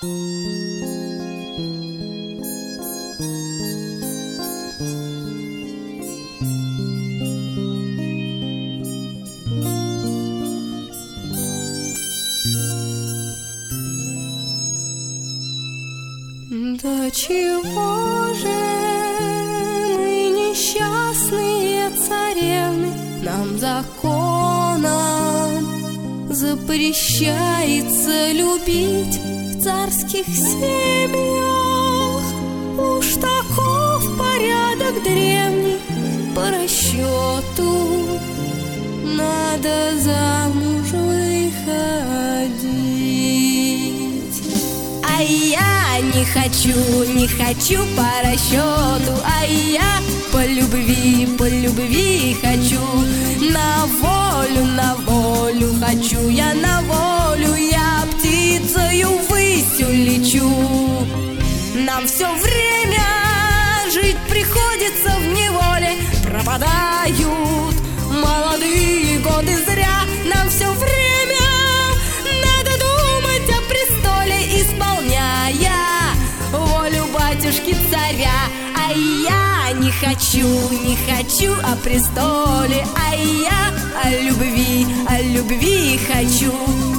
Да чего же мы несчастные царевны, нам законом запрещается любить в царских семьях. Уж таков порядок древний, по расчету надо замуж выходить. А я не хочу по расчету, а я по любви хочу. На волю хочу я, на волю я птицею ввысь лечу. Нам все время жить приходится в неволе, пропадают молодые годы зря. Нам все время надо думать о престоле, исполняя волю батюшки царя. А я не хочу о престоле, а я о любви хочу.